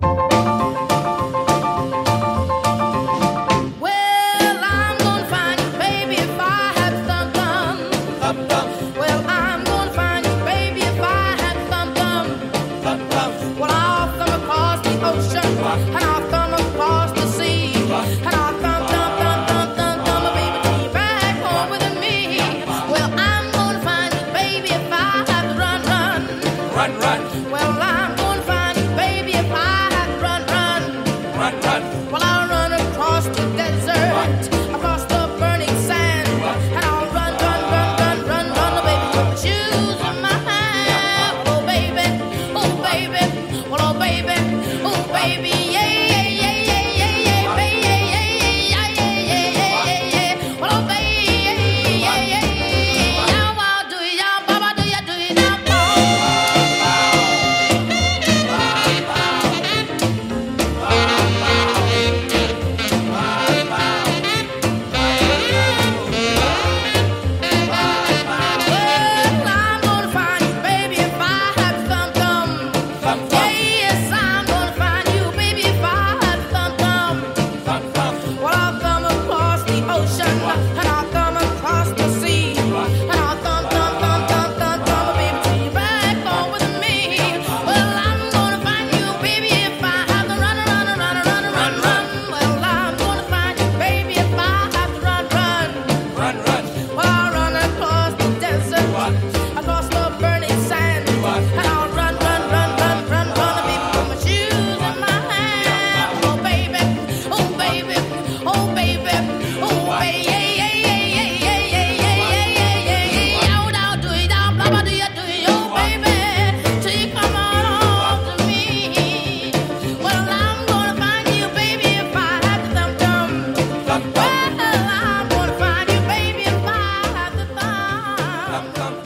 Well, I'm gonna find you, baby, if I had thumb thumb. Thumb thumb, Well, I'm gonna find you, baby, if I had thumb thumb. thumb thumb, Well, I'll thumb across the ocean, and I'll thumb across the sea, and I'll thumb, thumb, thumb, thumb, thumb, thumb, baby, till you're back home with me. Well, I'm gonna find you, baby, if I had to run, run. run, run, Well, I'm gonna find you, baby, if I had to run, run. run, run, Well, I'll run across the desert, across the burning sand, and I'll run, run, run, run, run, run, oh, baby, with my shoes in my hand. Oh, baby, oh, baby, well, oh, baby, oh, baby, yeah, yeah, yeah, yeah, yeah, yeah, baby, yeah, yeah, yeah, yeah, yeah, yeah, yeah, yeah. Well, oh, baby, yeah, yeah, yeah, yeah, yeah, wow, do ya, baba, do ya, Well, I'm gonna find you, baby, if I had thumb thumb. thumb thumb, Yes, I'm gonna find you, baby, if I had thumb thumb. thumb thumb, Well, I'll thumb across the ocean, and I'll thumb across the sea, and I'll thumb, thumb, thumb, thumb, thumb, thumb, baby, till you're back home with me. Well, I'm gonna find you, baby, if I have to run, run, run, run, run, run. Well, I'm gonna find you, baby, if I have to run, run. run, run, Well, I'll run across the desert, across the burning sand, and I'll run, run, run, run, run, run, baby, with my shoes in my hand. Oh, baby, oh, baby, oh, baby, oh, baby, yeah, yeah, yeah, yeah, yeah, yeah, yeah, yeah, yeah, yeah, yeah. Oh, now do it, now, blah, blah, do it, oh, baby, till you come on home to me. Well, I'm gonna find you, baby, if I had to thumb thumb. thumb thumb, Well, I'm gonna find you, baby, if I had to thumb. thumb thumb.